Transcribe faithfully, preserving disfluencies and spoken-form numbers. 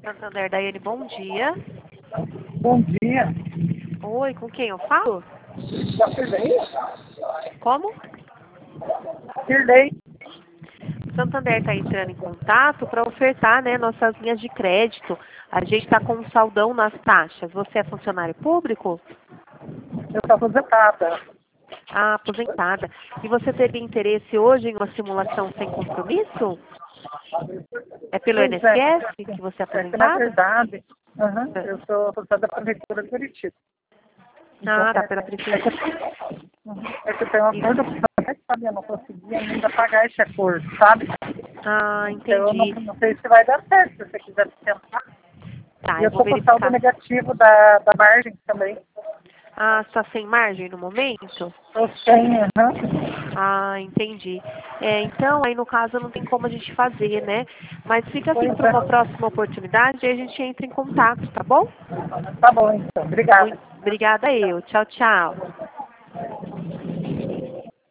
Santander, Daiane, bom dia. Bom dia. Oi, com quem eu falo? Já Pirlei? Como? Pirlei. Santander está entrando em contato para ofertar, né, nossas linhas de crédito. A gente está com um saldão nas taxas. Você é funcionário público? Eu estou aposentada. Ah, aposentada. E você teria interesse hoje em uma simulação sem compromisso? É pelo Pois é. I N S S que você é É que, na aposentada? verdade, uhum, eu sou aposentada da Prefeitura de Curitiba. Ah, tá é, pela é, prefeitura. que, uhum, é que eu tenho um acordo com você, sabe? Eu não consegui ainda pagar esse acordo, sabe? Ah, Então, eu não, entendi. não sei se vai dar certo, se você quiser tentar. Tá, E eu eu vou estou com saldo verificar. negativo da, da margem também. Ah, está sem margem no momento? Eu tenho, uhum. Ah, entendi. É, então, aí no caso não tem como a gente fazer, né? Mas fica assim Pois para uma é. próxima oportunidade e a gente entra em contato, tá bom? Tá bom, então. Obrigada. Muito obrigada eu. Tchau, tchau.